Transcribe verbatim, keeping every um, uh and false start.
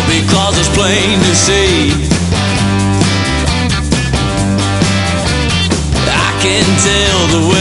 because it's plain to see. I can tell the way